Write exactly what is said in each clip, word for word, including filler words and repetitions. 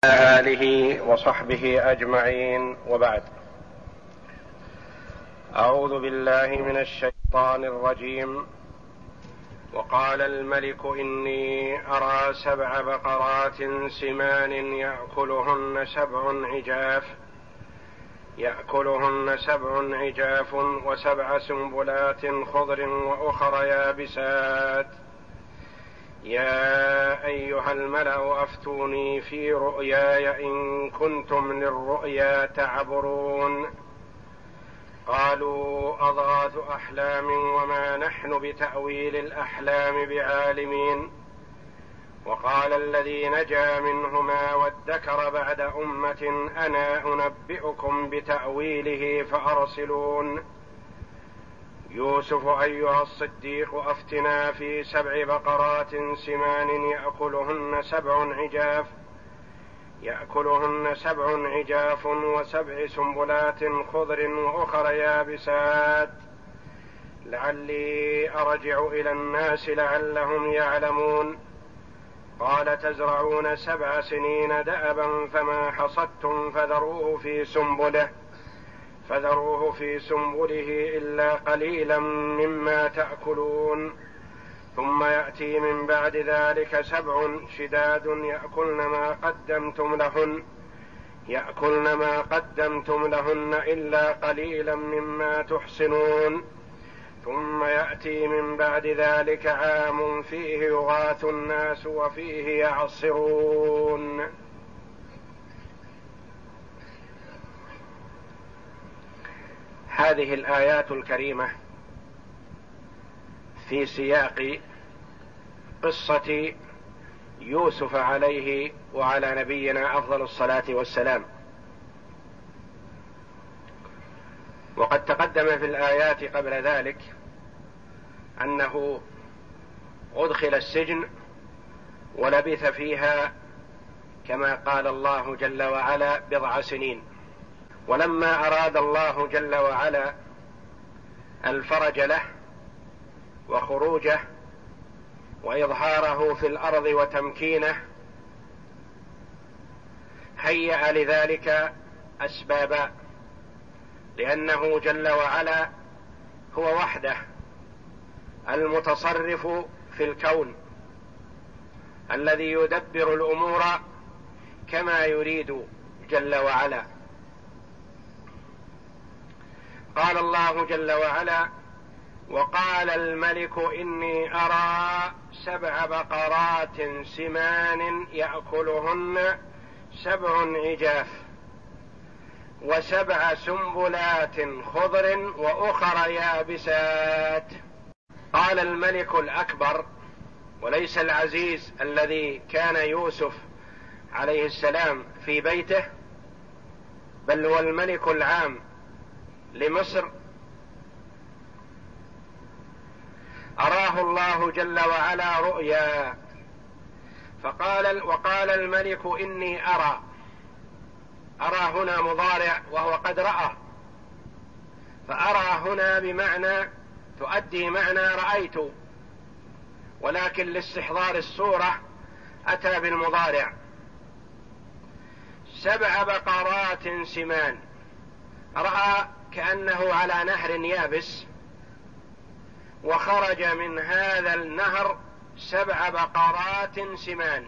آله وصحبه أجمعين، وبعد. أعوذ بالله من الشيطان الرجيم. وقال الملك إني أرى سبع بقرات سمان يأكلهن سبع عجاف يأكلهن سبع عجاف وسبع سنبلات خضر وأخر يابسات يا أيها الملأ أفتوني في رؤياي إن كنتم للرؤيا تعبرون. قالوا أضغاث أحلام وما نحن بتأويل الأحلام بعالمين. وقال الذي نجا منهما وادكر بعد أمة أنا أنبئكم بتأويله فأرسلون. يوسف أيها الصديق أفتنا في سبع بقرات سمان يأكلهن سبع عجاف يأكلهن سبع عجاف وسبع سنبلات خضر وأخر يابسات لعلي أرجع إلى الناس لعلهم يعلمون. قال تزرعون سبع سنين دأبا فما حصدتم فذروه في سنبله فذروه في سنبله إلا قليلا مما تأكلون. ثم يأتي من بعد ذلك سبع شداد يأكلن ما قدمتم لهن يأكلن ما قدمتم لهن إلا قليلا مما تحصنون. ثم يأتي من بعد ذلك عام فيه يغاث الناس وفيه يعصرون. هذه الآيات الكريمة في سياق قصة يوسف عليه وعلى نبينا أفضل الصلاة والسلام. وقد تقدم في الآيات قبل ذلك أنه أدخل السجن ولبث فيها كما قال الله جل وعلا بضع سنين. ولما أراد الله جل وعلا الفرج له وخروجه وإظهاره في الأرض وتمكينه هيأ لذلك أسبابا، لأنه جل وعلا هو وحده المتصرف في الكون الذي يدبر الأمور كما يريد جل وعلا. قال الله جل وعلا وقال الملك إني أرى سبع بقرات سمان يأكلهن سبع عجاف وسبع سنبلات خضر وأخر يابسات. قال الملك الأكبر وليس العزيز الذي كان يوسف عليه السلام في بيته، بل هو الملك العام لمصر. أراه الله جل وعلا رؤيا فقال وقال الملك إني أرى. أرى هنا مضارع وهو قد رأى، فأرى هنا بمعنى تؤدي معنى رأيت، ولكن لاستحضار الصورة أتى بالمضارع. سبع بقرات سمان، رأى كأنه على نهر يابس وخرج من هذا النهر سبع بقرات سمان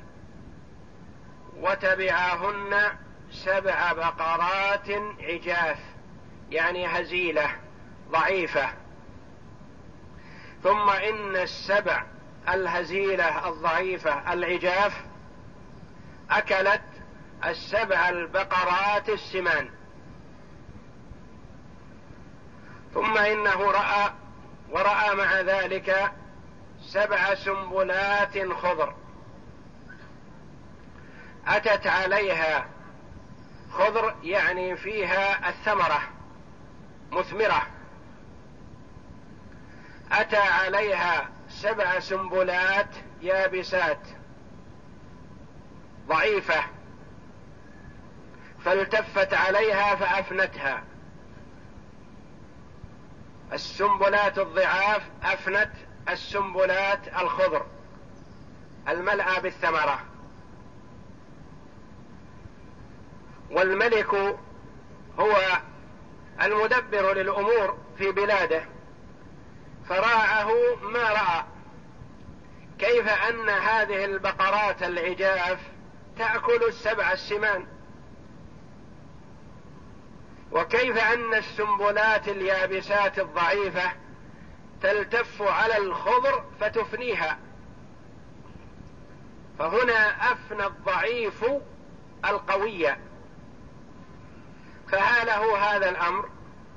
وتبعهن سبع بقرات عجاف يعني هزيلة ضعيفة. ثم إن السبع الهزيلة الضعيفة العجاف أكلت السبع البقرات السمان. ثم إنه رأى ورأى مع ذلك سبع سنبلات خضر أتت عليها خضر يعني فيها الثمرة مثمرة، أتى عليها سبع سنبلات يابسات ضعيفة فالتفت عليها فأفنتها. السنبلات الضعاف أفنت السنبلات الخضر الملأى بالثمرة. والملك هو المدبر للأمور في بلاده، فراعه ما رأى، كيف أن هذه البقرات العجاف تأكل السبع السمان، وكيف أن السنبلات اليابسات الضعيفة تلتف على الخضر فتفنيها، فهنا أفنى الضعيف القوي. فها له هذا الأمر.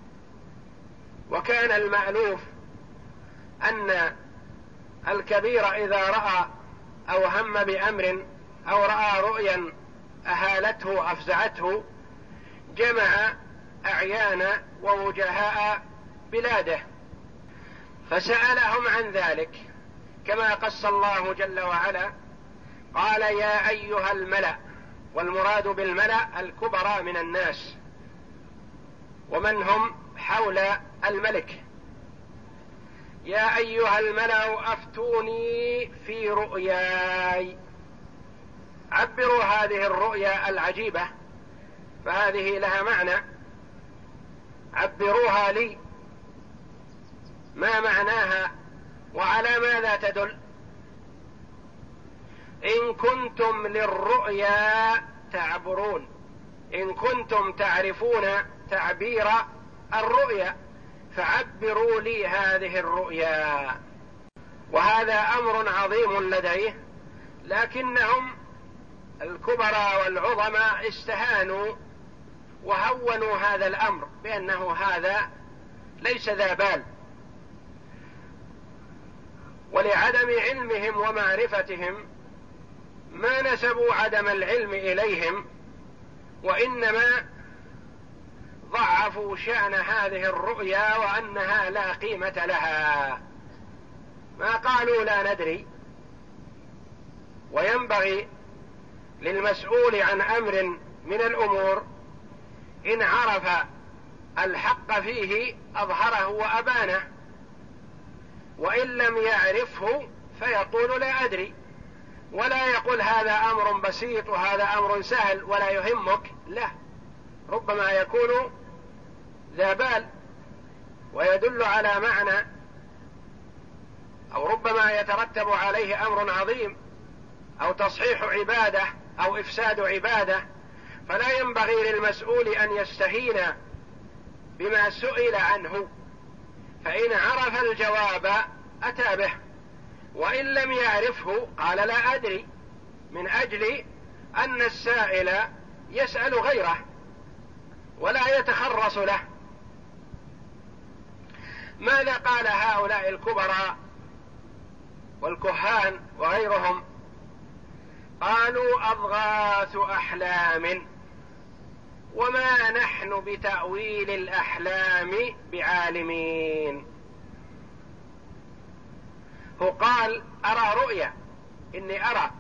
وكان المألوف أن الكبير إذا رأى أو هم بأمر أو رأى رؤيا أهالته أفزعته جمع أعيان ووجهاء بلاده فسألهم عن ذلك، كما قص الله جل وعلا قال يا أيها الملأ، والمراد بالملأ الكبراء من الناس ومن هم حول الملك، يا أيها الملأ أفتوني في رؤياي، عبروا هذه الرؤيا العجيبة فهذه لها معنى، عبروها لي، ما معناها وعلى ماذا تدل؟ إن كنتم للرؤيا تعبرون، إن كنتم تعرفون تعبير الرؤيا فعبروا لي هذه الرؤيا. وهذا أمر عظيم لديه، لكنهم الكبراء والعظماء استهانوا وهونوا هذا الأمر بأنه هذا ليس ذا بال، ولعدم علمهم ومعرفتهم ما نسبوا عدم العلم إليهم، وإنما ضعفوا شأن هذه الرؤيا وأنها لا قيمة لها، ما قالوا لا ندري. وينبغي للمسؤول عن أمر من الأمور إن عرف الحق فيه أظهره وأبانه، وإن لم يعرفه فيقول لا أدري، ولا يقول هذا أمر بسيط وهذا أمر سهل ولا يهمك، لا، ربما يكون ذا بال ويدل على معنى، أو ربما يترتب عليه أمر عظيم أو تصحيح عبادة أو إفساد عبادة، فلا ينبغي للمسؤول أن يستهين بما سئل عنه، فإن عرف الجواب أتى به، وإن لم يعرفه قال لا أدري، من أجل أن السائل يسأل غيره ولا يتخرص له. ماذا قال هؤلاء الكبراء والكهان وغيرهم؟ قالوا أضغاث أحلام وما نحن بتأويل الأحلام بعالمين. هو قال أرى رؤيا، إني أرى،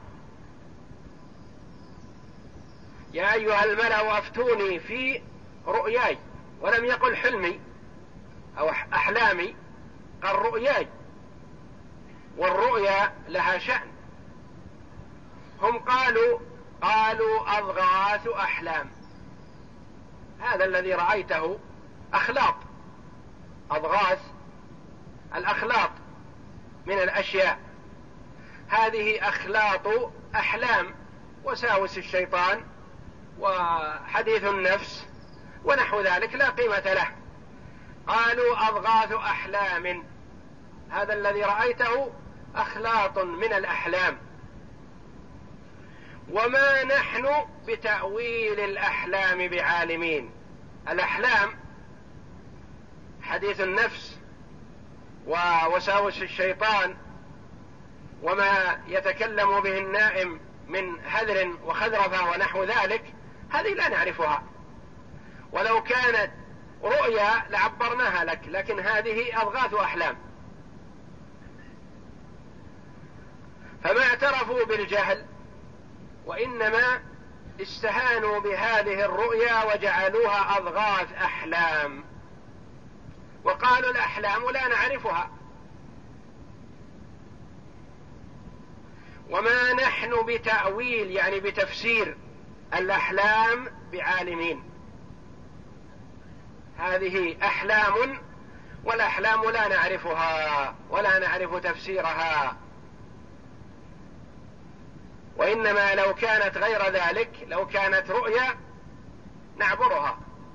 يا أيها الملأ أفتوني في رؤياي، ولم يقل حلمي أو أحلامي، قال رؤياي، والرؤيا لها شأن. هم قالوا قالوا أضغاث أحلام، هذا الذي رأيته أخلاط، أضغاث الأخلاط من الأشياء، هذه أخلاط أحلام، وساوس الشيطان وحديث النفس ونحو ذلك لا قيمة له. قالوا أضغاث أحلام، هذا الذي رأيته أخلاط من الأحلام، وما نحن بتأويل الأحلام بعالمين. الأحلام حديث النفس ووساوس الشيطان وما يتكلم به النائم من هذر وخذرفة ونحو ذلك، هذه لا نعرفها، ولو كانت رؤيا لعبرناها لك، لكن هذه أضغاث أحلام. فما اعترفوا بالجهل، وإنما استهانوا بهذه الرؤيا وجعلوها أضغاث أحلام، وقالوا الأحلام لا نعرفها. وما نحن بتأويل يعني بتفسير الأحلام بعالمين، هذه أحلام، والأحلام لا نعرفها ولا نعرف تفسيرها، وإنما لو كانت غير ذلك، لو كانت رؤيا نعبرها.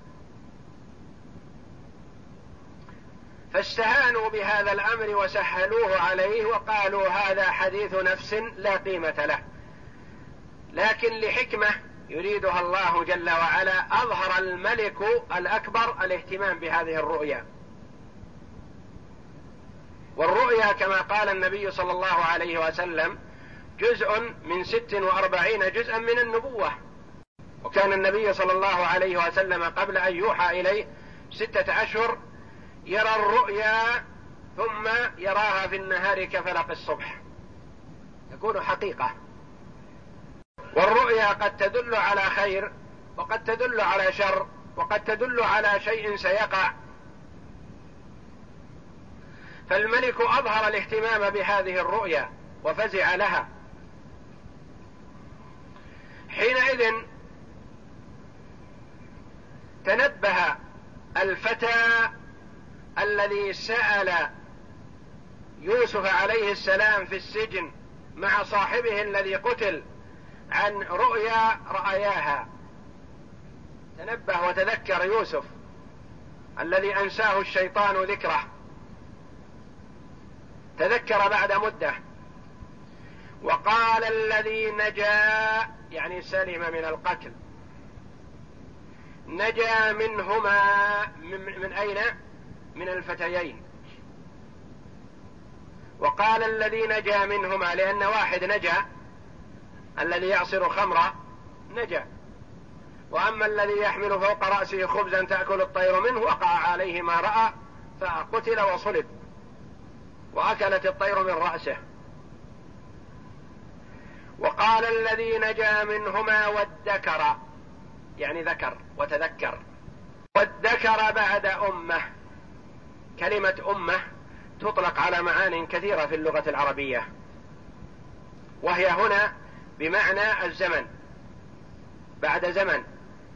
فاستهانوا بهذا الأمر وسهلوه عليه وقالوا هذا حديث نفس لا قيمة له، لكن لحكمة يريدها الله جل وعلا أظهر الملك الأكبر الاهتمام بهذه الرؤيا. والرؤيا كما قال النبي صلى الله عليه وسلم جزء من ست وأربعين جزءا من النبوة، وكان النبي صلى الله عليه وسلم قبل أن يوحى إليه ستة أشهر يرى الرؤيا ثم يراها في النهار كفلق الصبح، تكون حقيقة. والرؤيا قد تدل على خير وقد تدل على شر وقد تدل على شيء سيقع، فالملك أظهر الاهتمام بهذه الرؤيا وفزع لها. حينئذ تنبه الفتى الذي سأل يوسف عليه السلام في السجن مع صاحبه الذي قتل عن رؤيا رأياها، تنبه وتذكر يوسف الذي أنساه الشيطان ذكره، تذكر بعد مدة. وقال الذي نجا، يعني سلم من القتل، نجا منهما، من, من أين؟ من الفتيين. وقال الذي نجا منهما لأن واحد نجا، الذي يعصر خمرا نجا، وأما الذي يحمل فوق رأسه خبزا تأكل الطير منه وقع عليه ما رأى فقتل وصلب وأكلت الطير من رأسه. وقال الذي نجا منهما وادكر، يعني ذكر وتذكر، وادكر بعد أمة. كلمة أمة تطلق على معان كثيرة في اللغة العربية، وهي هنا بمعنى الزمن، بعد زمن.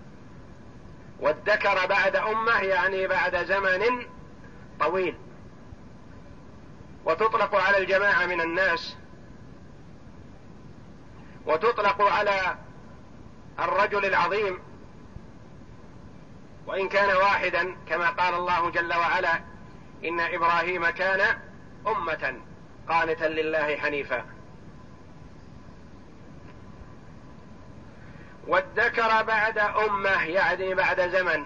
وادكر بعد أمة يعني بعد زمن طويل. وتطلق على الجماعة من الناس، وتطلق على الرجل العظيم وإن كان واحدا، كما قال الله جل وعلا إن إبراهيم كان أمة قانتا لله حنيفا. وادكر بعد أمة يعني بعد زمن.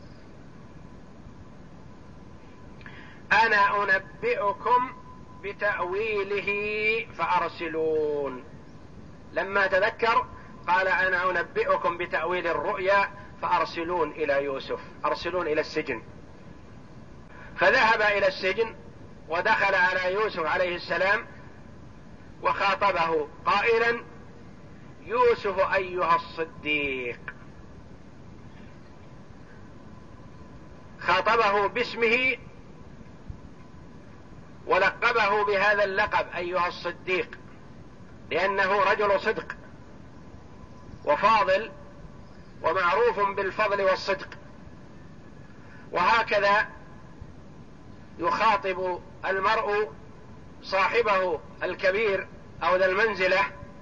أنا أنبئكم بتأويله فأرسلون. لما تذكر قال أنا أنبئكم بتأويل الرؤيا فأرسلون إلى يوسف، أرسلون إلى السجن. فذهب إلى السجن ودخل على يوسف عليه السلام وخاطبه قائلا يوسف أيها الصديق. خاطبه باسمه ولقبه بهذا اللقب أيها الصديق، لأنه رجل صدق وفاضل ومعروف بالفضل والصدق. وهكذا يخاطب المرء صاحبه الكبير أو ذا المنزلة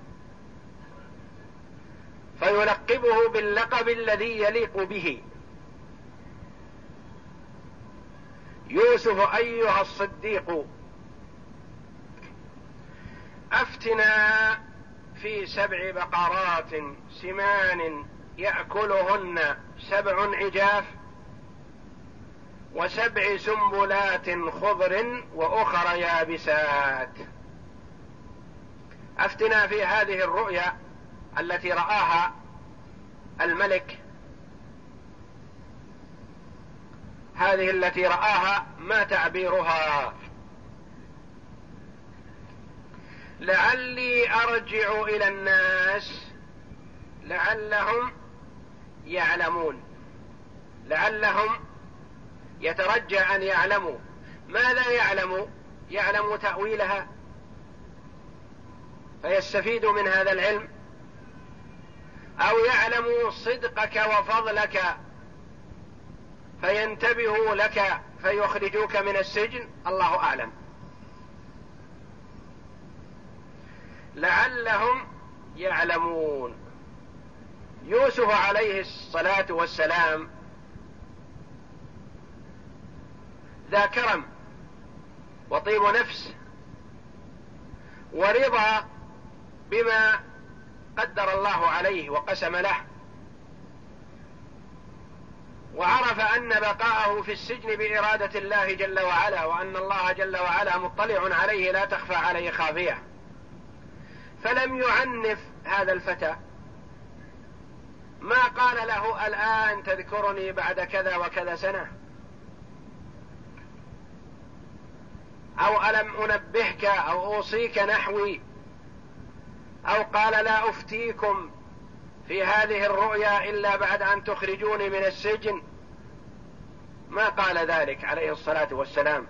فيلقبه باللقب الذي يليق به. يوسف أيها الصديق أفتنا في سبع بقرات سمان يأكلهن سبع عجاف وسبع سنبلات خضر وأخر يابسات. أفتنا في هذه الرؤيا التي رآها الملك، هذه التي رآها ما تعبيرها؟ لعلي أرجع إلى الناس لعلهم يعلمون. لعلهم يترجى أن يعلموا. ماذا يعلموا؟ يعلموا تأويلها فيستفيدوا من هذا العلم، أو يعلموا صدقك وفضلك فينتبهوا لك فيخرجوك من السجن، الله أعلم. لعلهم يعلمون. يوسف عليه الصلاة والسلام ذا كرم وطيب نفس ورضا بما قدر الله عليه وقسم له، وعرف أن بقاءه في السجن بإرادة الله جل وعلا، وأن الله جل وعلا مطلع عليه لا تخفى عليه خافية، فلم يعنف هذا الفتى. ما قال له الآن تذكرني بعد كذا وكذا سنة، أو ألم أنبهك أو أوصيك نحوي، أو قال لا أفتيكم في هذه الرؤيا إلا بعد أن تخرجوني من السجن. ما قال ذلك عليه الصلاة والسلام،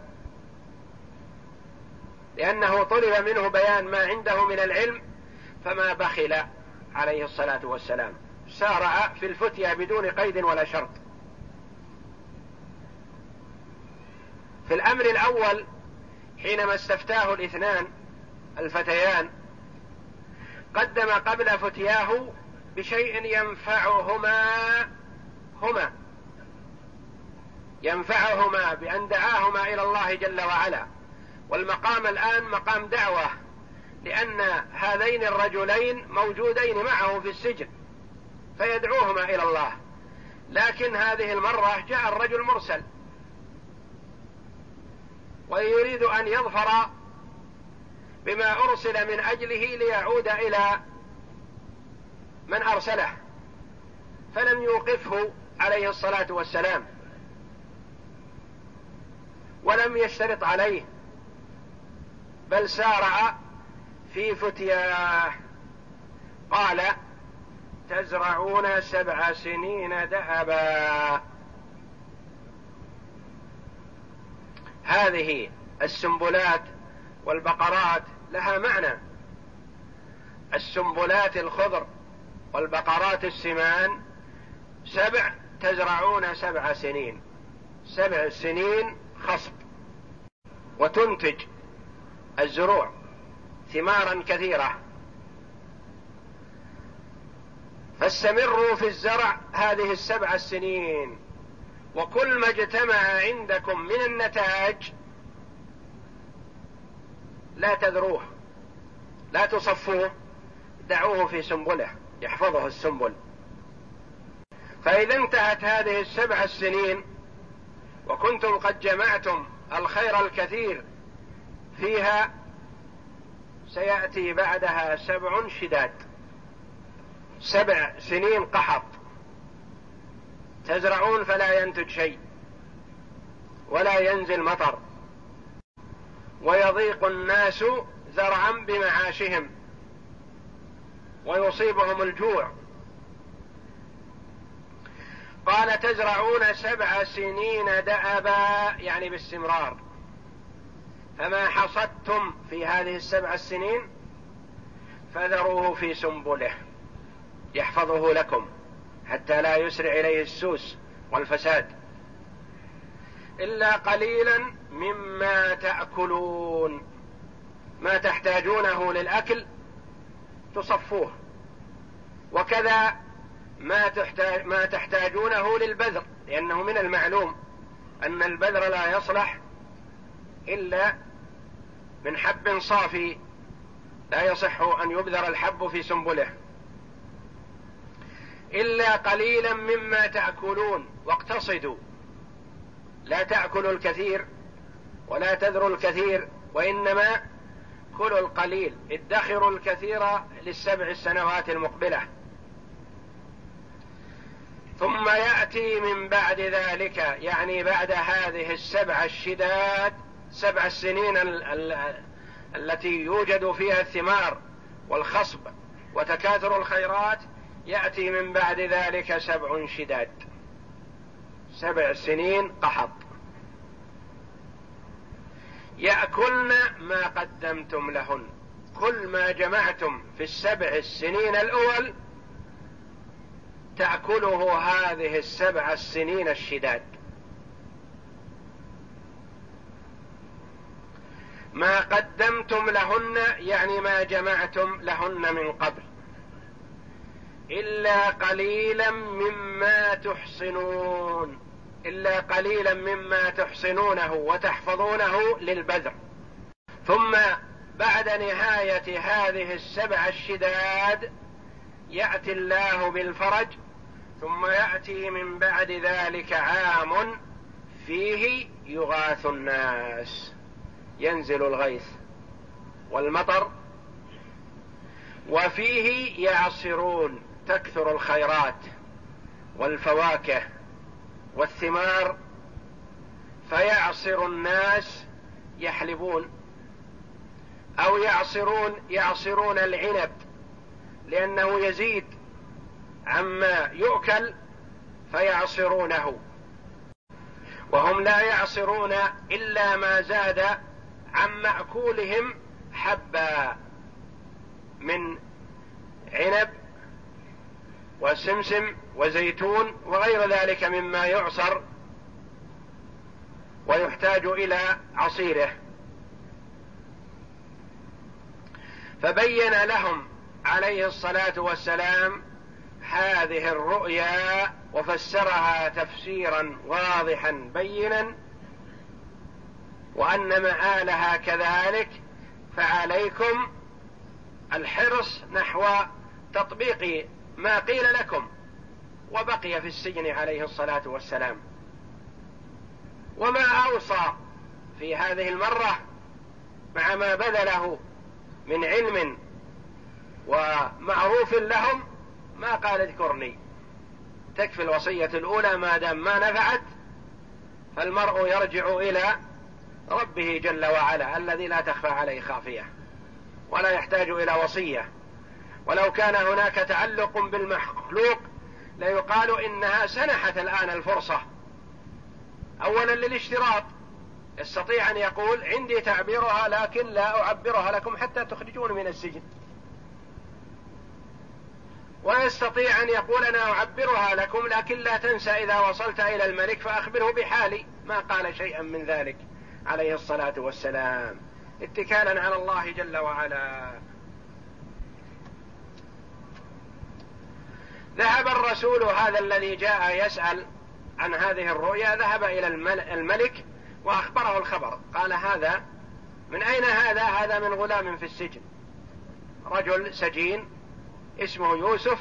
لأنه طلب منه بيان ما عنده من العلم، فما بخل عليه الصلاة والسلام، سارع في الفتيا بدون قيد ولا شرط. في الأمر الأول حينما استفتاه الاثنان الفتيان قدم قبل فتياه بشيء ينفعهما هما ينفعهما بأن دعاهما إلى الله جل وعلا، والمقام الآن مقام دعوة، لأن هذين الرجلين موجودين معه في السجن فيدعوهما إلى الله. لكن هذه المرة جاء الرجل مرسل ويريد أن يظفر بما أرسل من أجله ليعود إلى من أرسله، فلم يوقفه عليه الصلاة والسلام ولم يشترط عليه، بل سارع في فتياه. قال تزرعون سبع سنين دأبا. هذه السنبلات والبقرات لها معنى، السنبلات الخضر والبقرات السمان سبع، تزرعون سبع سنين، سبع سنين خصب، وتنتج الزروع ثمارا كثيرة. فاستمروا في الزرع هذه السبع السنين، وكل ما اجتمع عندكم من النتاج لا تذروه، لا تصفوه، دعوه في سنبله يحفظه السنبل. فإذا انتهت هذه السبع السنين وكنتم قد جمعتم الخير الكثير فيها، سيأتي بعدها سبع شداد، سبع سنين قحط، تزرعون فلا ينتج شيء ولا ينزل مطر، ويضيق الناس ذرعا بمعاشهم ويصيبهم الجوع. قال تزرعون سبع سنين دأبا، يعني باستمرار، فما حصدتم في هذه السبع السنين فذروه في سنبله يحفظه لكم حتى لا يسرع إليه السوس والفساد، إلا قليلا مما تأكلون، ما تحتاجونه للأكل تصفوه، وكذا ما, تحتاج ما تحتاجونه للبذر، لأنه من المعلوم أن البذر لا يصلح إلا من حب صافي، لا يصح أن يبذر الحب في سنبله. إلا قليلا مما تأكلون، واقتصدوا، لا تأكلوا الكثير ولا تذروا الكثير، وإنما كلوا القليل، ادخروا الكثير للسبع السنوات المقبلة. ثم يأتي من بعد ذلك، يعني بعد هذه السبع الشداد، سبع السنين ال ال التي يوجد فيها الثمار والخصب وتكاثر الخيرات، يأتي من بعد ذلك سبع شداد، سبع سنين قحط، يأكلن ما قدمتم لهن. كل ما جمعتم في السبع السنين الأول تأكله هذه السبع السنين الشداد. ما قدمتم لهن يعني ما جمعتم لهن من قبل، إلا قليلا مما تحصنون، إلا قليلا مما تحصنونه وتحفظونه للبذر. ثم بعد نهاية هذه السبع الشداد يأتي الله بالفرج، ثم يأتي من بعد ذلك عام فيه يغاث الناس، ينزل الغيث والمطر، وفيه يعصرون، تكثر الخيرات والفواكه والثمار، فيعصر الناس، يحلبون أو يعصرون يعصرون العنب لأنه يزيد عما يؤكل فيعصرونه، وهم لا يعصرون إلا ما زاد عن مأكولهم حبا من عنب وسمسم وزيتون وغير ذلك مما يعصر ويحتاج إلى عصيره. فبين لهم عليه الصلاة والسلام هذه الرؤيا وفسرها تفسيرا واضحا بينا، وأن مآلها كذلك، فعليكم الحرص نحو تطبيق ما قيل لكم. وبقي في السجن عليه الصلاة والسلام، وما أوصى في هذه المرة مع ما بذله من علم ومعروف لهم ما قال اذكرني، تكفي الوصية الأولى ما دام ما نفعت، فالمرء يرجع إلى ربه جل وعلا الذي لا تخفى عليه خافية ولا يحتاج إلى وصية. ولو كان هناك تعلق بالمخلوق ليقال إنها سنحت الآن الفرصة، أولا للاشتراط، يستطيع أن يقول عندي تعبيرها لكن لا أعبرها لكم حتى تخرجون من السجن، ويستطيع أن يقول أنا أعبرها لكم لكن لا تنسى إذا وصلت إلى الملك فأخبره بحالي. ما قال شيئا من ذلك عليه الصلاة والسلام، اتكالا على الله جل وعلا. ذهب الرسول هذا الذي جاء يسأل عن هذه الرؤيا، ذهب إلى الملك وأخبره الخبر، قال هذا من أين هذا؟ هذا من غلام في السجن، رجل سجين اسمه يوسف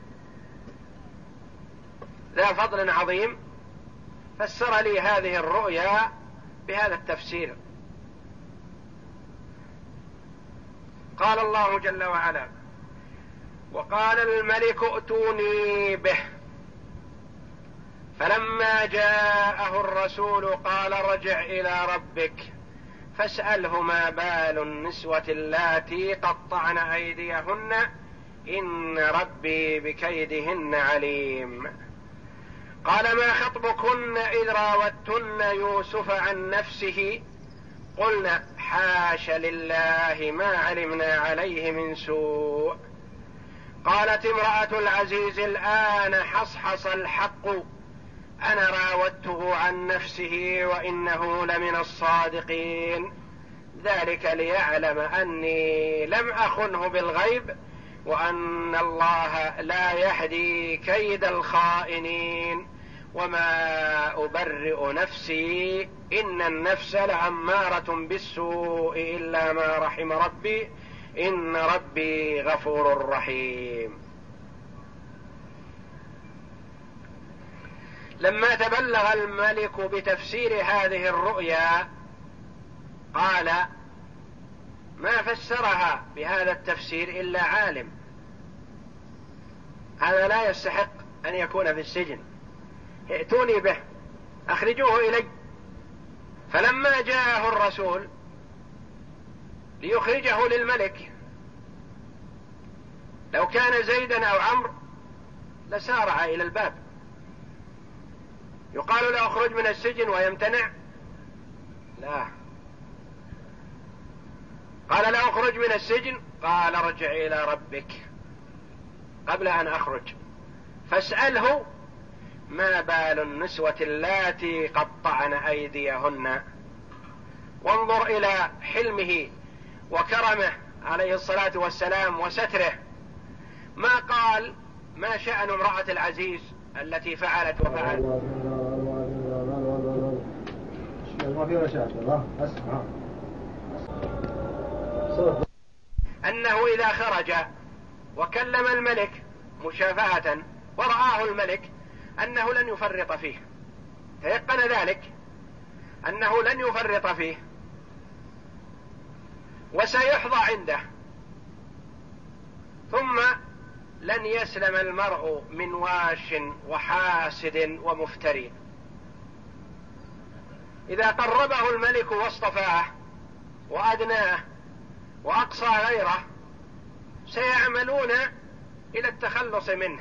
ذا فضل عظيم، فسر لي هذه الرؤيا بهذا التفسير. قال الله جل وعلا: وقال الملك ائتوني به، فلما جاءه الرسول قال ارجع إلى ربك فاسأله ما بال النسوة اللاتي قطعن أيديهن إن ربي بكيدهن عليم. قال ما خطبكن إذ راوتن يوسف عن نفسه قلنا حاش لله ما علمنا عليه من سوء. قالت امرأة العزيز الآن حصحص الحق أنا راودته عن نفسه وإنه لمن الصادقين، ذلك ليعلم أني لم أخنه بالغيب وأن الله لا يهدي كيد الخائنين وما أبرئ نفسي إن النفس لأمارة بالسوء إلا ما رحم ربي إن ربي غفور رحيم. لما تبلغ الملك بتفسير هذه الرؤيا قال ما فسرها بهذا التفسير إلا عالم، هذا لا يستحق أن يكون في السجن، ائتوني به أخرجوه إلي. فلما جاءه الرسول ليخرجه للملك، لو كان زيدا أو عمرو لسارع إلى الباب، يقال له اخرج من السجن ويمتنع؟ لا، قال لا اخرج من السجن، قال ارجع إلى ربك قبل أن أخرج. فاسأله ما بال النسوة اللاتي قطعن أيديهن. وانظر إلى حلمه وكرمه عليه الصلاة والسلام وستره، ما قال ما شأن امرأة العزيز التي فعلت وفعلت، أنه إذا خرج وكلم الملك مشافهة ورآه الملك أنه لن يفرط فيه، تيقن ذلك أنه لن يفرط فيه وسيحظى عنده، ثم لن يسلم المرء من واش وحاسد ومفتري. إذا قربه الملك واصطفاه وأدناه وأقصى غيره سيعملون إلى التخلص منه،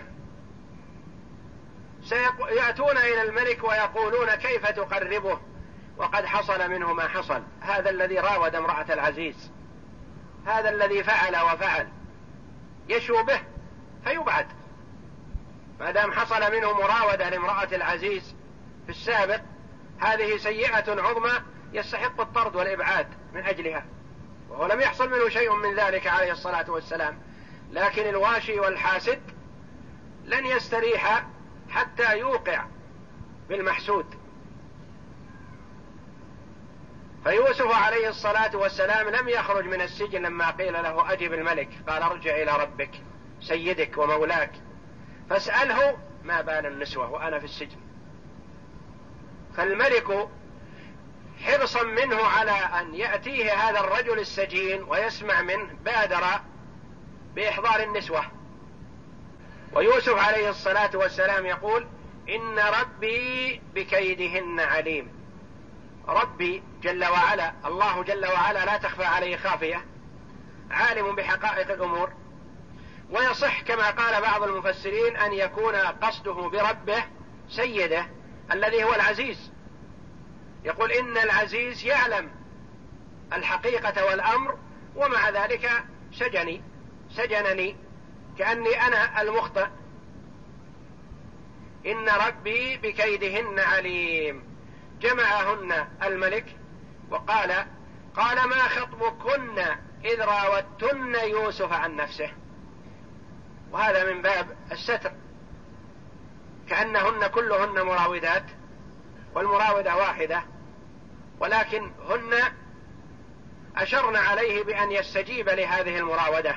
سيأتون إلى الملك ويقولون كيف تقربه وقد حصل منه ما حصل، هذا الذي راود امرأة العزيز، هذا الذي فعل وفعل، يشو به فيبعد، ما دام حصل منه مراودة لامرأة العزيز في السابق، هذه سيئة عظمى يستحق الطرد والإبعاد من أجلها، وهو لم يحصل منه شيء من ذلك عليه الصلاة والسلام. لكن الواشي والحاسد لن يستريح حتى يوقع بالمحسود. فيوسف عليه الصلاة والسلام لم يخرج من السجن لما قيل له أجب الملك، قال ارجع إلى ربك سيدك ومولاك فاسأله ما بال النسوة وأنا في السجن. فالملك حرصا منه على أن يأتيه هذا الرجل السجين ويسمع منه بادر بإحضار النسوة. ويوسف عليه الصلاة والسلام يقول إن ربي بكيدهن عليم. ربي جل وعلا، الله جل وعلا لا تخفى عليه خافية، عالم بحقائق الأمور. ويصح كما قال بعض المفسرين أن يكون قصده بربه سيده الذي هو العزيز، يقول إن العزيز يعلم الحقيقة والأمر ومع ذلك سجني سجنني كأني أنا المخطئ. إن ربي بكيدهن عليم. جمعهن الملك وقال قال ما خطبكن إذ راوتن يوسف عن نفسه، وهذا من باب الستر، كأنهن كلهن مراودات والمراودة واحدة، ولكن هن أشرن عليه بأن يستجيب لهذه المراودة،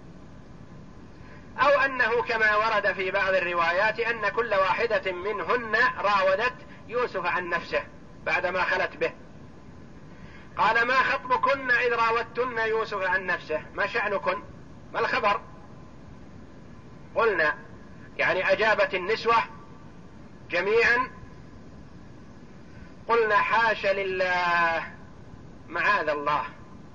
أو أنه كما ورد في بعض الروايات أن كل واحدة منهن راودت يوسف عن نفسه بعدما خلت به. قال ما خطبكن إذ راودتن يوسف عن نفسه، ما شأنكن، ما الخبر؟ قلنا يعني أجابت النسوة جميعا قلنا حاش لله معاذ الله،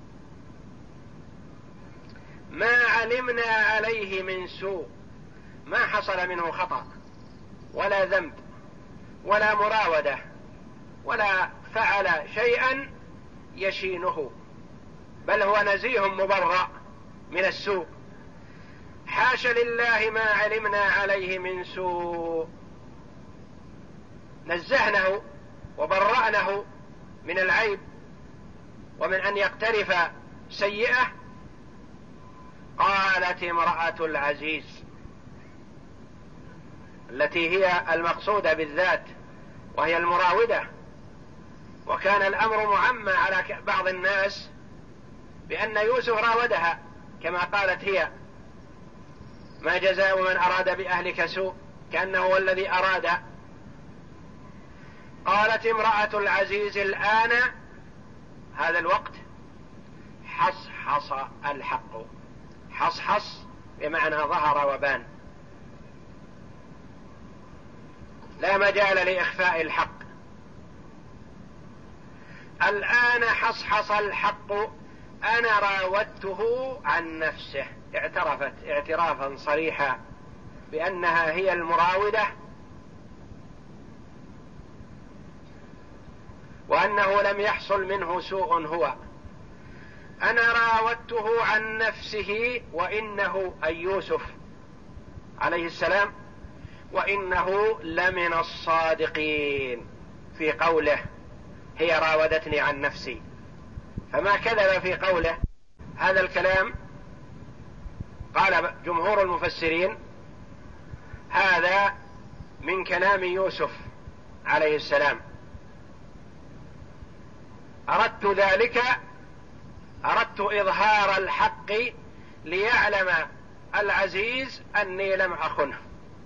ما علمنا عليه من سوء، ما حصل منه خطأ ولا ذنب ولا مراودة ولا فعل شيئا يشينه، بل هو نزيه مبرأ من السوء. حاش لله ما علمنا عليه من سوء، نزهنه وبرأنه من العيب ومن أن يقترف سيئة. قالت امرأة العزيز التي هي المقصودة بالذات وهي المراودة، وكان الأمر معمى على بعض الناس بأن يوسف راودها كما قالت هي ما جزاء من أراد بأهلك سوء، كأنه هو الذي أراد. قالت امرأة العزيز الآن هذا الوقت حصحص الحق، حصحص بمعنى ظهر وبان، لا مجال لإخفاء الحق. الآن حصحص الحق أنا راودته عن نفسه، اعترفت اعترافا صريحا بأنها هي المراودة وأنه لم يحصل منه سوء هو. أنا راودته عن نفسه، وإنه أي يوسف عليه السلام وإنه لمن الصادقين في قوله هي راودتني عن نفسي، فما كذب في قوله. هذا الكلام قال جمهور المفسرين هذا من كلام يوسف عليه السلام. أردت ذلك، أردت إظهار الحق ليعلم العزيز أني لم أخنه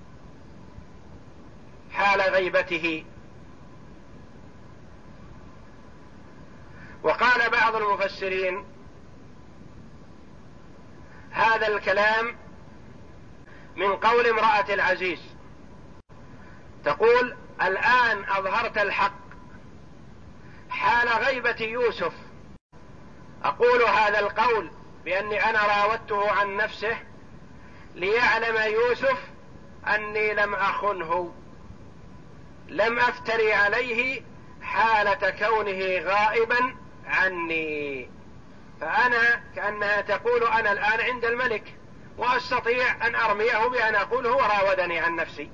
حال غيبته. وقال بعض المفسرين هذا الكلام من قول امرأة العزيز، تقول الآن أظهرت الحق حال غيبة يوسف، أقول هذا القول بأني أنا راودته عن نفسه ليعلم يوسف أني لم أخنه، لم أفتري عليه حالة كونه غائبا عني. فأنا كأنها تقول أنا الآن عند الملك وأستطيع أن أرميه بأن أقول هو راودني عن نفسي،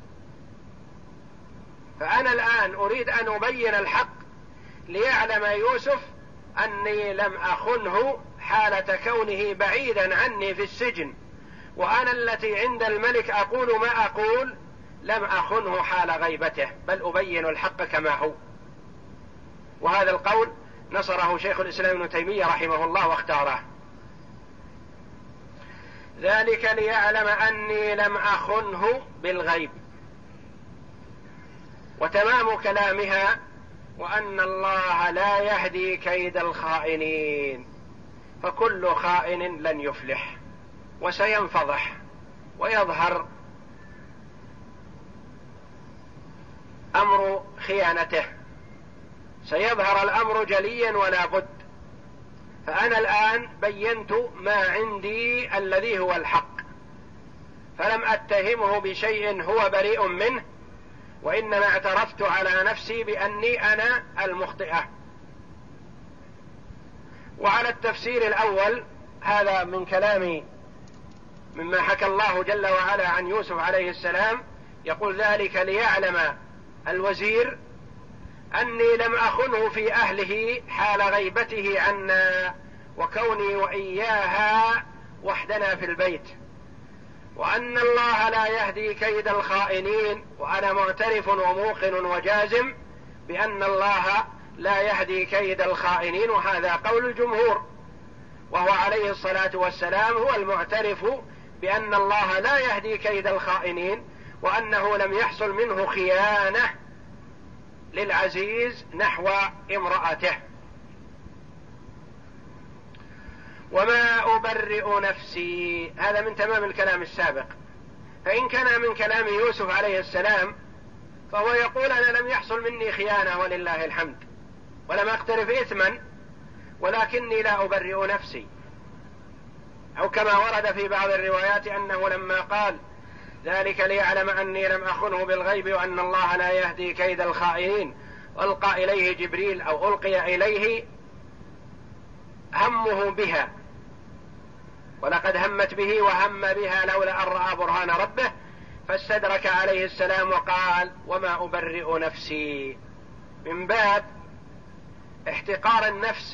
فأنا الآن أريد أن أبين الحق ليعلم يوسف أني لم أخنه حالة كونه بعيدا عني في السجن، وأنا التي عند الملك أقول ما أقول لم أخنه حال غيبته، بل أبين الحق كما هو. وهذا القول نصره شيخ الإسلام ابن تيمية رحمه الله واختاره. ذلك ليعلم أني لم أخنه بالغيب. وتمام كلامها وأن الله لا يهدي كيد الخائنين، فكل خائن لن يفلح وسينفضح ويظهر أمر خيانته، سيظهر الأمر جليا ولا بد. فأنا الآن بينت ما عندي الذي هو الحق، فلم أتهمه بشيء هو بريء منه، وإنما اعترفت على نفسي بأني أنا المخطئة. وعلى التفسير الأول هذا من كلام مما حكى الله جل وعلا عن يوسف عليه السلام، يقول ذلك ليعلم الوزير أني لم أخنه في أهله حال غيبته عنا وكوني وإياها وحدنا في البيت، وأن الله لا يهدي كيد الخائنين. وأنا معترف وموقن وجازم بأن الله لا يهدي كيد الخائنين، وهذا قول الجمهور، وهو عليه الصلاة والسلام هو المعترف بأن الله لا يهدي كيد الخائنين، وأنه لم يحصل منه خيانة للعزيز نحو امرأته. وما أبرئ نفسي، هذا من تمام الكلام السابق. فإن كان من كلام يوسف عليه السلام فهو يقول أنا لم يحصل مني خيانة ولله الحمد، ولم أقترف إثما، ولكني لا أبرئ نفسي. أو كما ورد في بعض الروايات أنه لما قال ذلك ليعلم أني لم أخنه بالغيب وأن الله لا يهدي كيد الخائنين، ألقى إليه جبريل أو ألقي إليه همه بها، ولقد همت به وهم بها لولا أن رأى برهان ربه، فاستدرك عليه السلام وقال وما أبرئ نفسي، من باب احتقار النفس،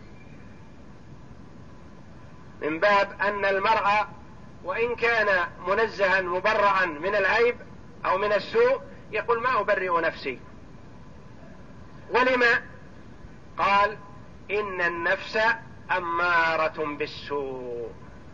من باب أن المرء وإن كان منزها مبرعا من العيب أو من السوء يقول ما أبرئ نفسي. ولما؟ قال إن النفس أمارة بالسوء،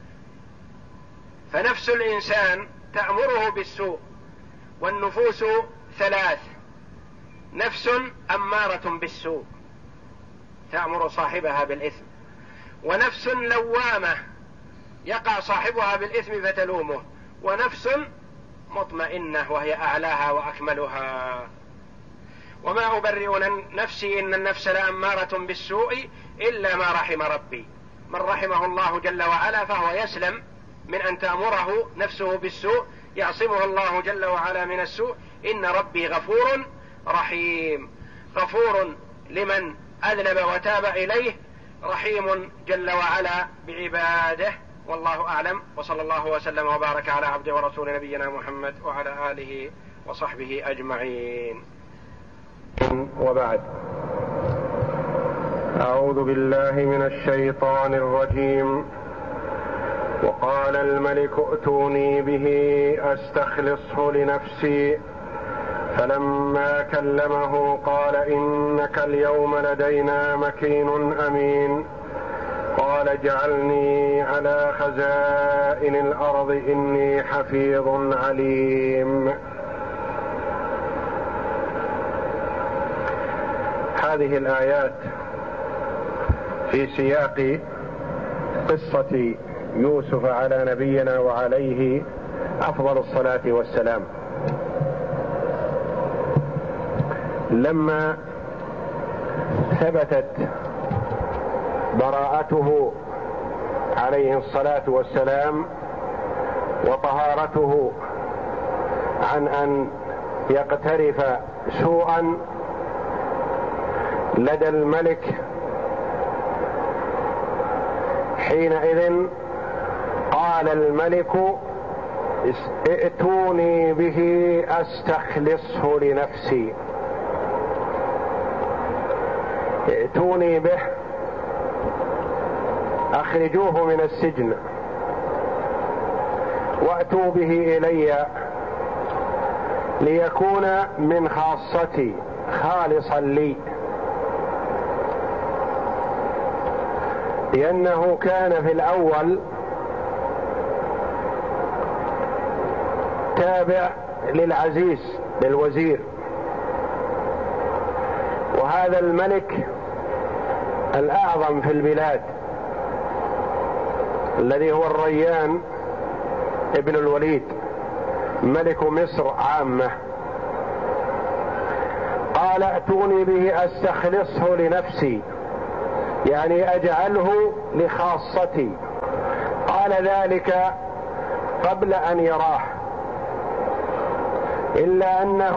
فنفس الإنسان تأمره بالسوء، والنفوس ثلاث: نفس أمارة بالسوء تأمر صاحبها بالإثم، ونفس لوامة يقع صاحبها بالإثم فتلومه، ونفس مطمئنة وهي أعلاها وأكملها. وما أبرئ نفسي إن النفس لأمارة بالسوء إلا ما رحم ربي. من رحمه الله جل وعلا فهو يسلم من أن تأمره نفسه بالسوء، يعصمه الله جل وعلا من السوء. إن ربي غفور رحيم، غفور لمن أذنب وتاب إليه، رحيم جل وعلا بعباده والله أعلم، وصلى الله وسلم وبارك على عبده ورسول نبينا محمد وعلى آله وصحبه أجمعين. وبعد، أعوذ بالله من الشيطان الرجيم. وقال الملك ائتوني به أستخلصه لنفسي، فلما كلمه قال إنك اليوم لدينا مكين أمين. قال اجعلني على خزائن الأرض إني حفيظ عليم. هذه الآيات في سياق قصة يوسف على نبينا وعليه أفضل الصلاة والسلام. لما ثبتت براءته عليه الصلاة والسلام وطهارته عن أن يقترف سوءا لدى الملك، حينئذ قال الملك ائتوني به أستخلصه لنفسي. ائتوني به، أخرجوه من السجن وأتوا به إلي ليكون من خاصتي خالصا لي، لأنه كان في الأول تابع للعزيز للوزير، وهذا الملك الأعظم في البلاد الذي هو الريان ابن الوليد ملك مصر عامة. قال ائتوني به أستخلصه لنفسي، يعني أجعله لخاصتي. قال ذلك قبل أن يراه، إلا أنه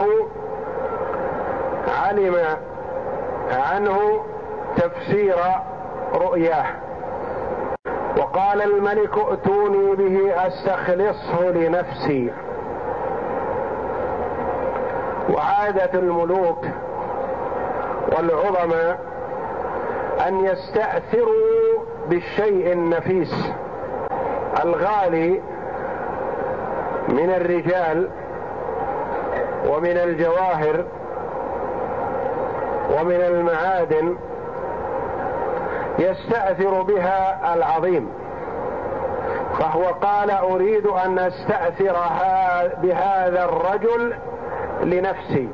علم عنه تفسير رؤياه. وقال الملك ائتوني به أستخلصه لنفسي. وعادة الملوك والعظماء أن يستأثروا بالشيء النفيس الغالي من الرجال ومن الجواهر ومن المعادن، يستأثر بها العظيم. فهو قال أريد أن أستأثر بهذا الرجل لنفسي.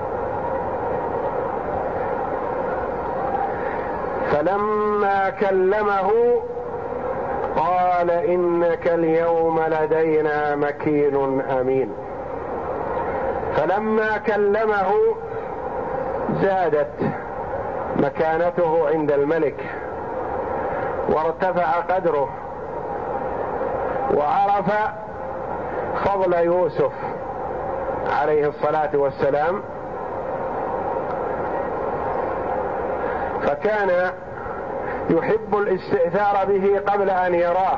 فلما كلمه قال إنك اليوم لدينا مكين أمين. فلما كلمه زادت مكانته عند الملك وارتفع قدره، وعرف فضل يوسف عليه الصلاة والسلام، فكان يحب الاستئثار به قبل أن يراه.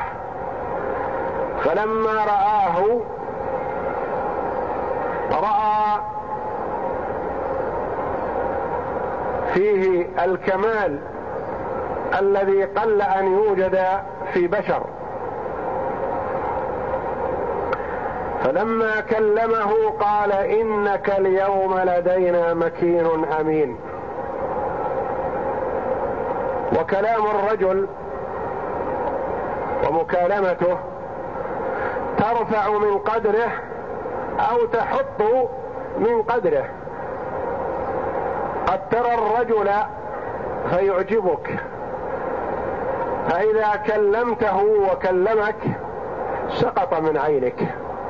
فلما رآه رأى فيه الكمال الذي قل أن يوجد في بشر. فلما كلمه قال إنك اليوم لدينا مكين أمين. وكلام الرجل ومكالمته ترفع من قدره أو تحط من قدره. قد ترى الرجل فيعجبك، فإذا كلمته وكلمك سقط من عينك.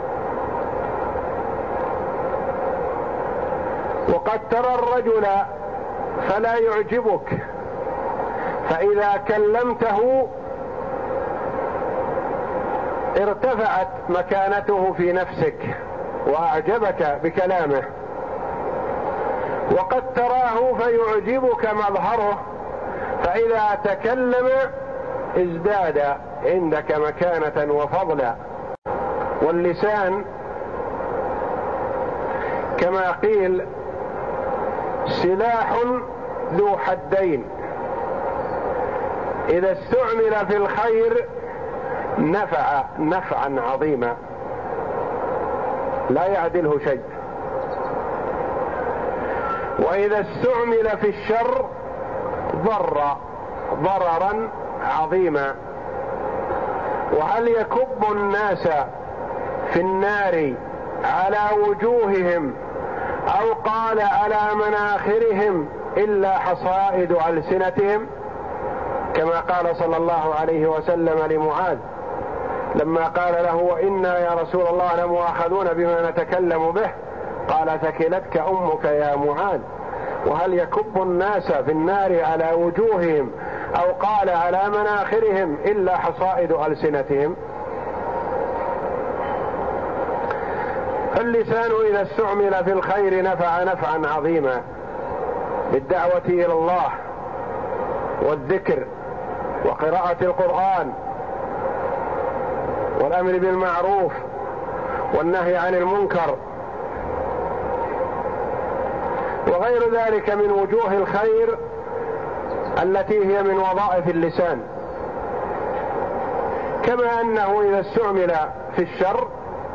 وقد ترى الرجل فلا يعجبك، فإذا كلمته ارتفعت مكانته في نفسك وأعجبك بكلامه. وقد تراه فيعجبك مظهره، فإذا تكلم ازداد عندك مكانة وفضلا. واللسان كما قيل سلاح ذو حدين، إذا استعمل في الخير نفع نفعا عظيما لا يعدله شيء، وإذا استعمل في الشر ضر ضررا عظيما. وهل يكب الناس في النار على وجوههم أو قال على مناخرهم إلا حصائد ألسنتهم، كما قال صلى الله عليه وسلم لمعاذ لما قال له وإنا يا رسول الله لمؤاخذون بما نتكلم به، قال ثكلتك أمك يا معاذ. وهل يكب الناس في النار على وجوههم أو قال على مناخرهم إلا حصائد ألسنتهم. فاللسان إذا استعمل في الخير نفع نفعا عظيما بالدعوة إلى الله والذكر وقراءة القرآن والأمر بالمعروف والنهي عن المنكر وغير ذلك من وجوه الخير التي هي من وظائف اللسان. كما أنه إذا استعمل في الشر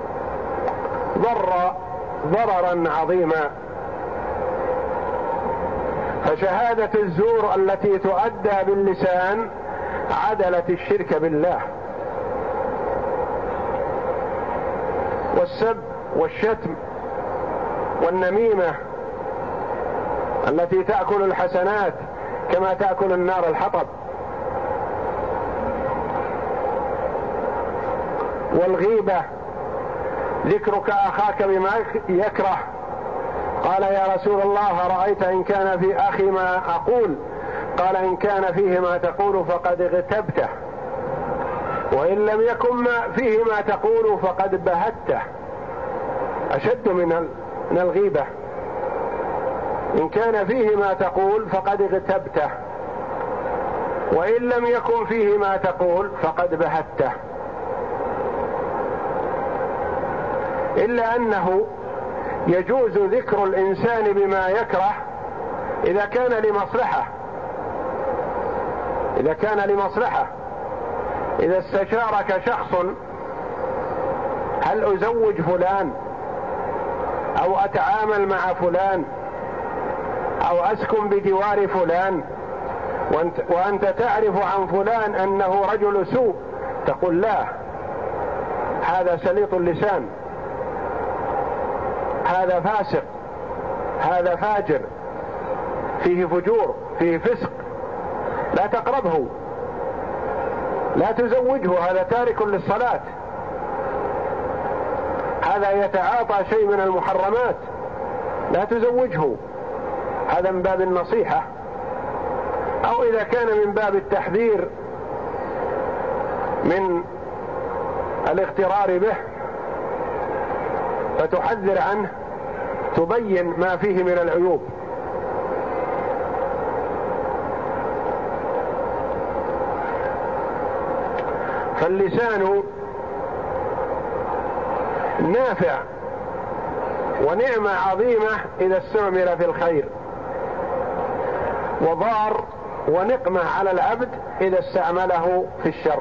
ضر ضررا عظيما. فشهادة الزور التي تؤدى باللسان عدلت الشرك بالله، والسب والشتم والنميمة التي تأكل الحسنات كما تأكل النار الحطب، والغيبة ذكرك أخاك بما يكره. قال يا رسول الله رأيت إن كان في أخي ما أقول؟ قال إن كان فيه ما تقول فقد اغتبته، وإن لم يكن ما فيه ما تقول فقد بهته. أشد من من الغيبة. إن كان فيه ما تقول فقد اغتبته، وإن لم يكن فيه ما تقول فقد بهته. إلا أنه يجوز ذكر الإنسان بما يكره إذا كان لمصلحة إذا كان لمصلحة إذا استشارك شخص هل أزوج فلان أو أتعامل مع فلان أو أسكن بدوار فلان، وأنت, وأنت تعرف عن فلان أنه رجل سوء، تقول لا، هذا سليط اللسان، هذا فاسق، هذا فاجر، فيه فجور، فيه فسق، لا تقربه، لا تزوجه، هذا تارك للصلاة، هذا يتعاطى شيء من المحرمات، لا تزوجه. هذا من باب النصيحة. أو إذا كان من باب التحذير من الاغترار به فتحذر عنه، تبين ما فيه من العيوب. فاللسان نافع ونعمة عظيمة إذا استعمل في الخير، وضار ونقمة على العبد إذا استعمله في الشر.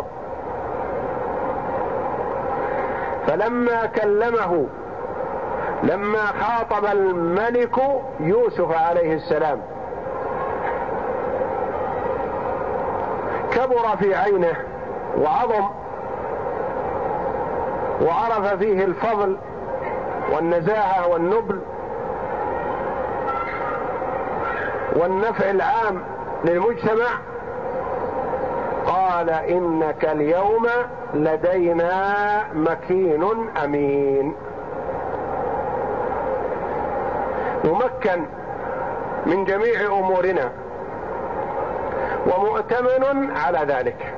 فلما كلمه لما خاطب الملك يوسف عليه السلام كبر في عينه وعظم، وعرف فيه الفضل والنزاهة والنبل والنفع العام للمجتمع. قال إنك اليوم لدينا مكين أمين، ممكن من جميع أمورنا ومؤتمن على ذلك.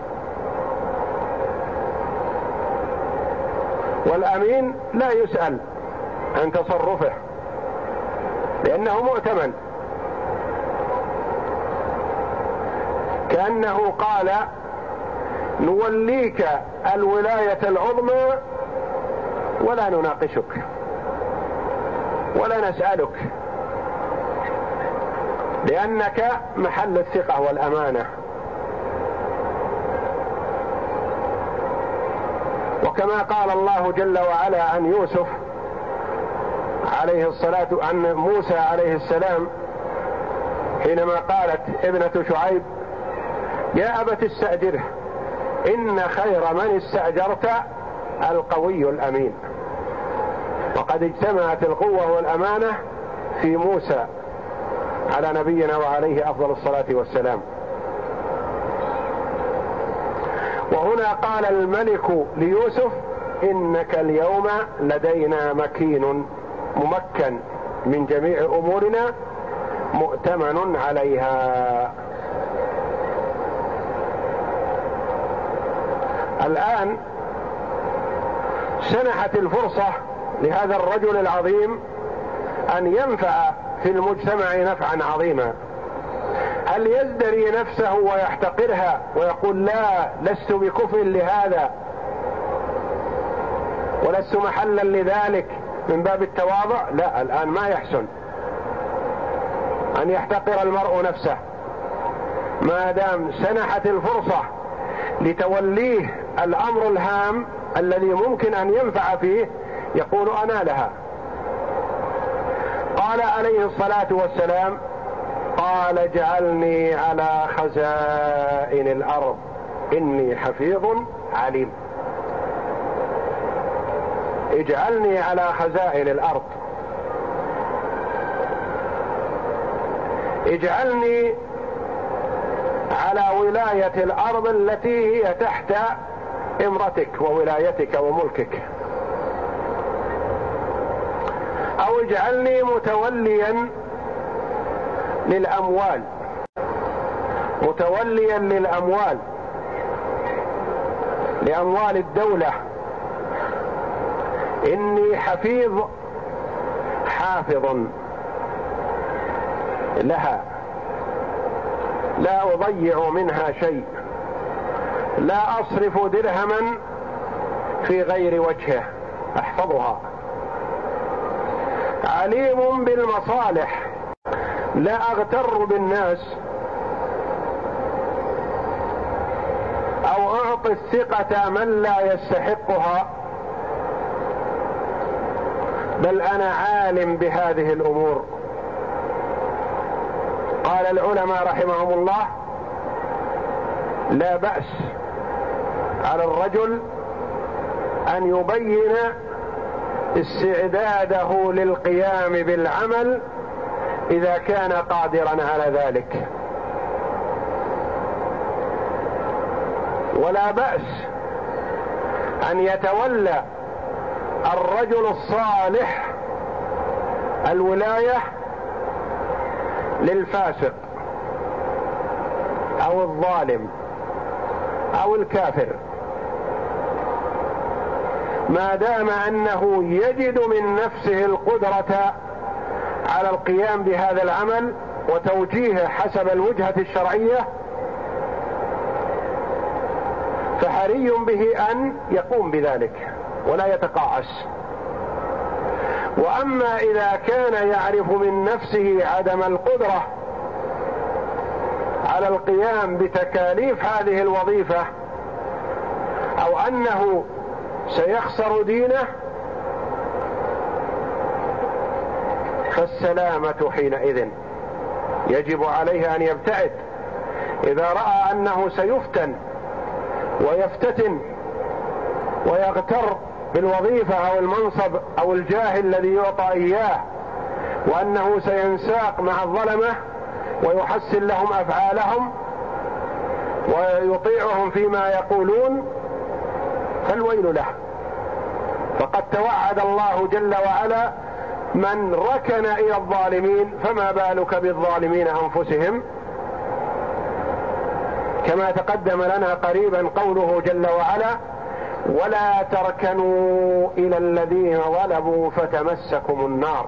والأمين لا يسأل عن تصرفه لأنه مؤتمن، كأنه قال نوليك الولاية العظمى ولا نناقشك ولا نسألك، لأنك محل الثقة والأمانة. وكما قال الله جل وعلا عن يوسف عليه الصلاة عن موسى عليه السلام حينما قالت ابنة شعيب يا أبت استأجره إن خير من استأجرت القوي الأمين. وقد اجتمعت القوة والأمانة في موسى على نبينا وعليه أفضل الصلاة والسلام. وهنا قال الملك ليوسف إنك اليوم لدينا مكين ممكن من جميع أمورنا مؤتمن عليها. الآن سنحت الفرصة لهذا الرجل العظيم أن ينفع في المجتمع نفعا عظيما. هل يزدري نفسه ويحتقرها ويقول لا لست بكفء لهذا ولست محلا لذلك من باب التواضع؟ لا، الآن ما يحسن أن يحتقر المرء نفسه ما دام سنحت الفرصة لتوليه الأمر الهام الذي ممكن أن ينفع فيه، يقول أنا لها. قال عليه الصلاة والسلام قال اجعلني على خزائن الأرض إني حفيظ عليم. اجعلني على خزائن الأرض، اجعلني على ولاية الأرض التي هي تحت امرتك وولايتك وملكك، أو اجعلني متوليا للأموال متوليا للأموال لأموال الدولة، إني حفيظ حافظ لها لا أضيع منها شيء، لا أصرف درهما في غير وجهه، أحفظها. عليم بالمصالح، لا أغتر بالناس أو أعطي الثقة من لا يستحقها، بل أنا عالم بهذه الأمور. قال العلماء رحمهم الله لا بأس على الرجل أن يبين استعداده للقيام بالعمل إذا كان قادرا على ذلك، ولا بأس أن يتولى الرجل الصالح الولاية للفاسق أو الظالم أو الكافر، ما دام أنه يجد من نفسه القدرة على القيام بهذا العمل وتوجيهه حسب الوجهة الشرعية، فحري به أن يقوم بذلك ولا يتقاعس. وأما إذا كان يعرف من نفسه عدم القدرة على القيام بتكاليف هذه الوظيفة أو أنه سيخسر دينه، فالسلامة حينئذ يجب عليه أن يبتعد. إذا رأى أنه سيفتن ويفتتن ويغتر بالوظيفة أو المنصب أو الجاه الذي يعطى إياه، وأنه سينساق مع الظلمة ويحسن لهم أفعالهم ويطيعهم فيما يقولون، فالويل له. فقد توعد الله جل وعلا من ركن إلى الظالمين، فما بالك بالظالمين أنفسهم، كما تقدم لنا قريبا قوله جل وعلا ولا تركنوا إلى الذين ظلموا فتمسكم النار.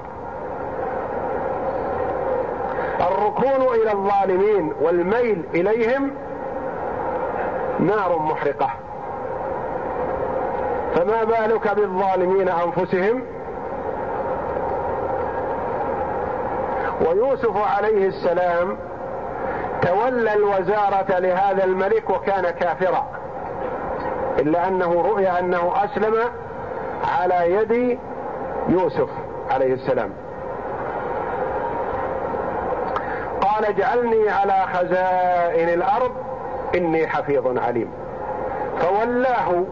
الركون إلى الظالمين والميل إليهم نار محرقة، فما بالك بالظالمين أنفسهم. ويوسف عليه السلام تولى الوزارة لهذا الملك وكان كافرا، إلا أنه رؤي أنه أسلم على يد يوسف عليه السلام. قال اجعلني على خزائن الأرض إني حفيظ عليم، فولاه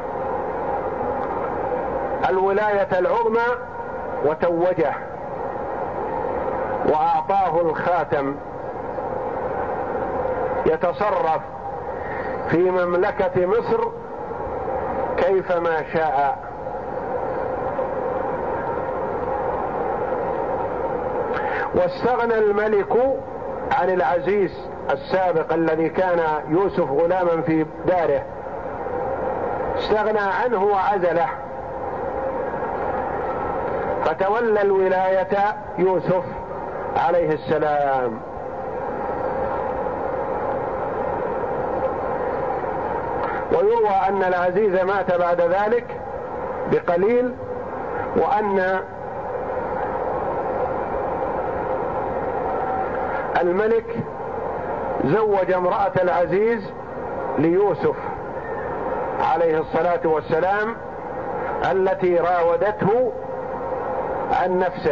الولاية العظمى وتوجه وأعطاه الخاتم يتصرف في مملكة مصر كيفما شاء. واستغنى الملك عن العزيز السابق الذي كان يوسف غلاما في داره، استغنى عنه وعزله، فتولى الولاية يوسف عليه السلام. ويروى أن العزيز مات بعد ذلك بقليل، وأن الملك زوج امرأة العزيز ليوسف عليه الصلاة والسلام التي راودته عن نفسه،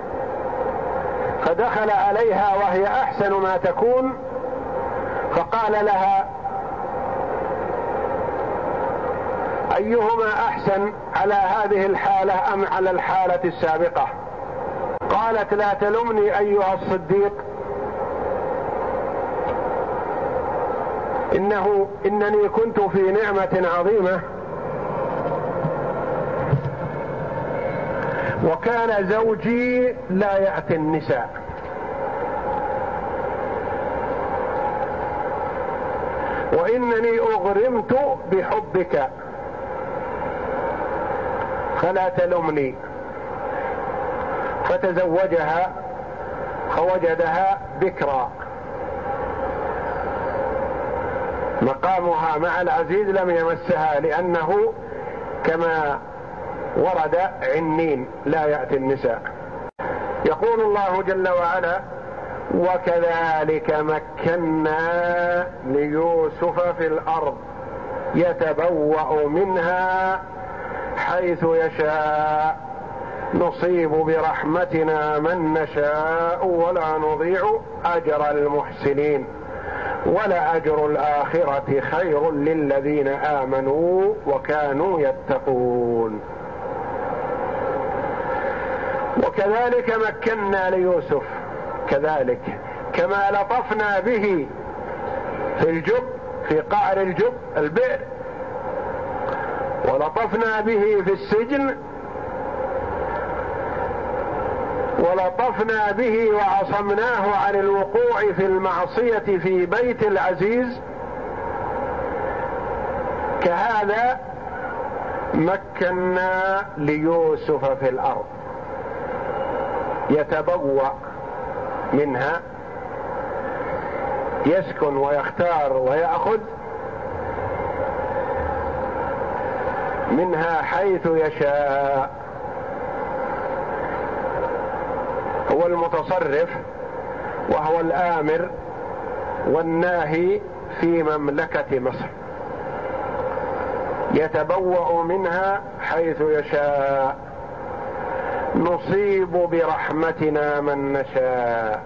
فدخل عليها وهي أحسن ما تكون، فقال لها أيهما أحسن على هذه الحالة أم على الحالة السابقة؟ قالت لا تلمني أيها الصديق، إنه إنني كنت في نعمة عظيمة، وكان زوجي لا يأتي النساء، وإنني أغرمت بحبك فلا تلمني. فتزوجها فوجدها بكرا، مقامها مع العزيز لم يمسها، لأنه كما ورد عنين لا يأتي النساء. يقول الله جل وعلا وكذلك مكنا ليوسف في الأرض يتبوأ منها حيث يشاء نصيب برحمتنا من نشاء ولا نضيع أجر المحسنين ولأجر الآخرة خير للذين آمنوا وكانوا يتقون. وكذلك مكنا ليوسف، كذلك كما لطفنا به في الجب، في قعر الجب البئر، ولطفنا به في السجن، ولطفنا به وعصمناه عن الوقوع في المعصية في بيت العزيز، كهذا مكنا ليوسف في الأرض يتبوأ منها، يسكن ويختار ويأخذ منها حيث يشاء. هو المتصرف وهو الآمر والناهي في مملكة مصر، يتبوأ منها حيث يشاء نصيب برحمتنا من نشاء.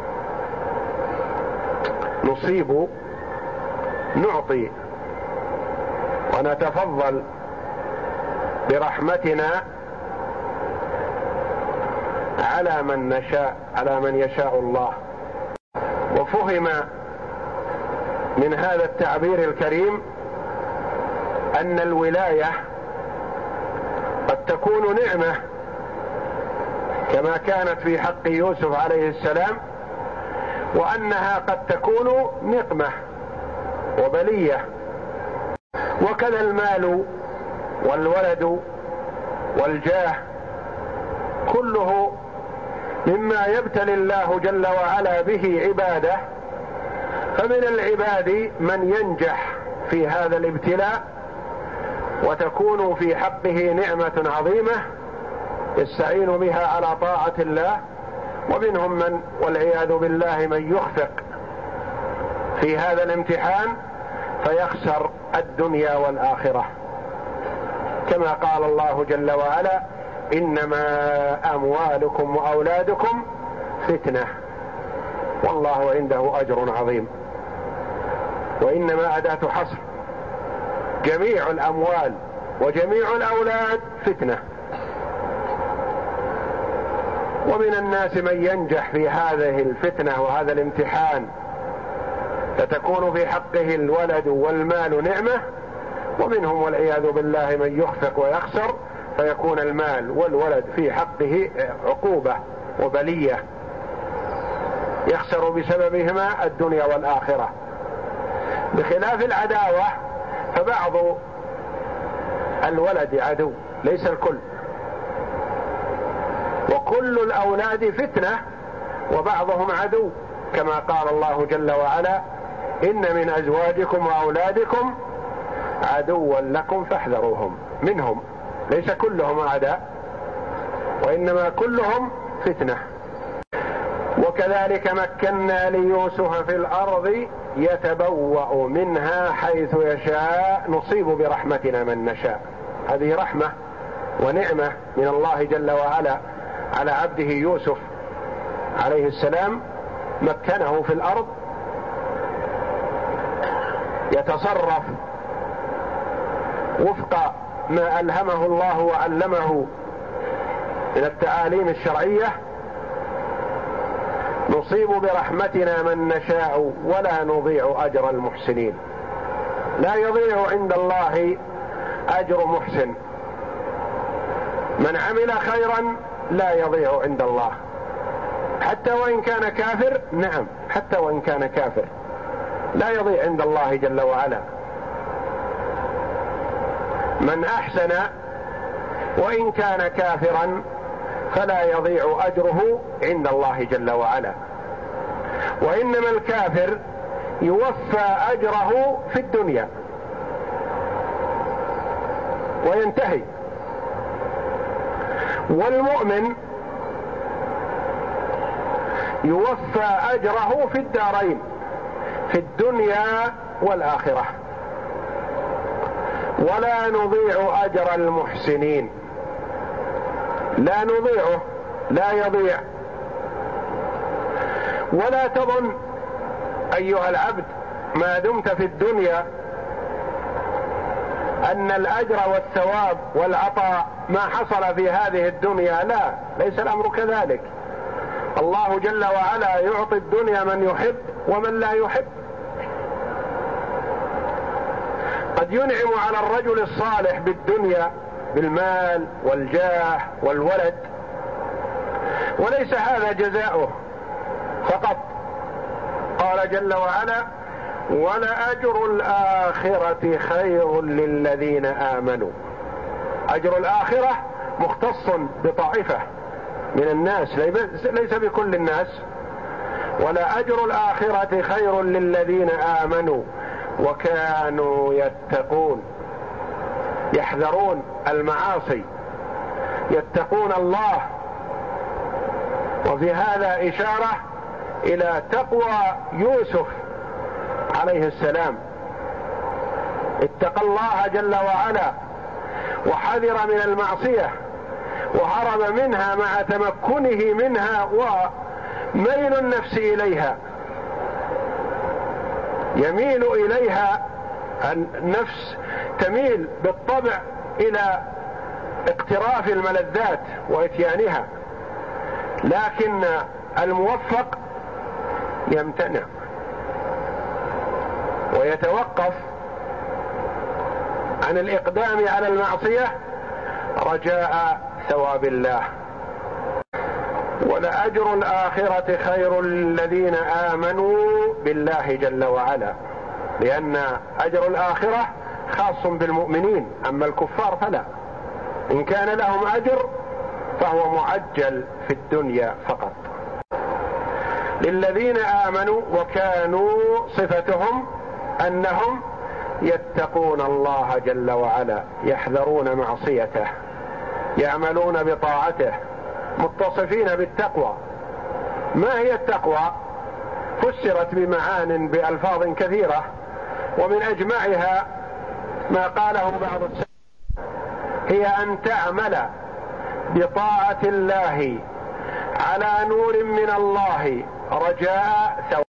نصيب نعطي ونتفضل برحمتنا على من نشاء، على من يشاء الله. وفهم من هذا التعبير الكريم أن الولاية قد تكون نعمة كما كانت في حق يوسف عليه السلام، وأنها قد تكون نقمة وبلية. وكذا المال والولد والجاه كله مما يبتلي الله جل وعلا به عباده، فمن العباد من ينجح في في هذا الابتلاء وتكون في حقه نعمة عظيمة يستعين بها على طاعة الله، ومنهم من والعياذ بالله من يخفق في هذا الامتحان فيخسر الدنيا والآخرة، كما قال الله جل وعلا: إنما أموالكم وأولادكم فتنة والله عنده أجر عظيم. وإنما أداة حصر، جميع الأموال وجميع الأولاد فتنة. ومن الناس من ينجح في هذه الفتنة وهذا الامتحان فتكون في حقه الولد والمال نعمة، ومنهم والعياذ بالله من يخفق ويخسر فيكون المال والولد في حقه عقوبة وبلية يخسر بسببهما الدنيا والآخرة. بخلاف العداوة فبعض الولد عدو، ليس الكل، وكل الأولاد فتنة وبعضهم عدو، كما قال الله جل وعلا: إن من أزواجكم وأولادكم عدوا لكم فاحذروهم. منهم، ليس كلهم أعداء، وإنما كلهم فتنة. وكذلك مكنا ليوسف في الأرض يتبوأ منها حيث يشاء نصيب برحمتنا من نشاء. هذه رحمة ونعمة من الله جل وعلا على عبده يوسف عليه السلام، مكنه في الأرض يتصرف وفق ما ألهمه الله وعلمه من التعاليم الشرعية، نصيب برحمتنا من نشاء ولا نضيع أجر المحسنين. لا يضيع عند الله أجر محسن، من عمل خيرا لا يضيع عند الله، حتى وإن كان كافر. نعم، حتى وإن كان كافر لا يضيع عند الله جل وعلا. من أحسن وإن كان كافرا فلا يضيع أجره عند الله جل وعلا، وإنما الكافر يوفى أجره في الدنيا وينتهي، والمؤمن يوفى أجره في الدارين، في الدنيا والآخرة، ولا نضيع أجر المحسنين. لا نضيعه، لا يضيع. ولا تظن أيها العبد ما دمت في الدنيا أن الأجر والثواب والعطاء ما حصل في هذه الدنيا، لا، ليس الأمر كذلك. الله جل وعلا يعطي الدنيا من يحب ومن لا يحب. قد ينعم على الرجل الصالح بالدنيا بالمال والجاه والولد، وليس هذا جزاؤه فقط. قال جل وعلا: ولأجر الآخرة خير للذين آمنوا. أجر الآخرة مختص بطائفة من الناس، ليس بكل الناس. ولأجر الآخرة خير للذين آمنوا وكانوا يتقون، يحذرون المعاصي، يتقون الله. وفي هذا إشارة إلى تقوى يوسف عليه السلام، اتقى الله جل وعلا وحذر من المعصية وهرب منها مع تمكنه منها وميل النفس إليها، يميل إليها النفس، تميل بالطبع إلى اقتراف الملذات وإتيانها، لكن الموفق يمتنع ويتوقف عن الإقدام على المعصية رجاء ثواب الله. ولأجر الآخرة خير للذين آمنوا بالله جل وعلا، لأن أجر الآخرة خاص بالمؤمنين، أما الكفار فلا. إن كان لهم أجر فهو معجل في الدنيا فقط. للذين آمنوا، وكانوا صفتهم أنهم يتقون الله جل وعلا، يحذرون معصيته، يعملون بطاعته، متصفين بالتقوى. ما هي التقوى؟ فسرت بمعان بألفاظ كثيرة، ومن أجمعها ما قاله بعض السلف: هي أن تعمل بطاعة الله على نور من الله رجاء ثواب